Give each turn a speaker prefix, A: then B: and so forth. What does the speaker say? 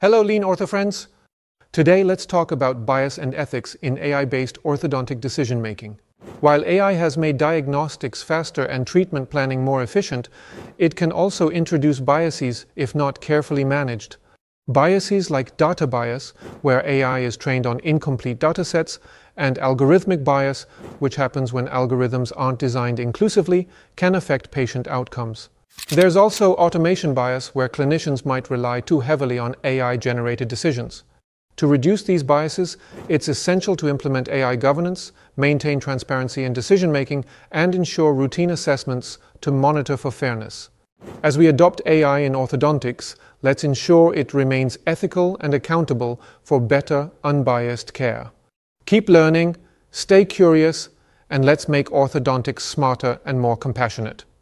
A: Hello, Lean Ortho friends. Today, let's talk about bias and ethics in AI-based orthodontic decision-making. While AI has made diagnostics faster and treatment planning more efficient, it can also introduce biases if not carefully managed. Biases like data bias, where AI is trained on incomplete datasets, and algorithmic bias, which happens when algorithms aren't designed inclusively, can affect patient outcomes. There's also automation bias, where clinicians might rely too heavily on AI-generated decisions. To reduce these biases, it's essential to implement AI governance, maintain transparency in decision-making, and ensure routine assessments to monitor for fairness. As we adopt AI in orthodontics, let's ensure it remains ethical and accountable for better, unbiased care. Keep learning, stay curious, and let's make orthodontics smarter and more compassionate.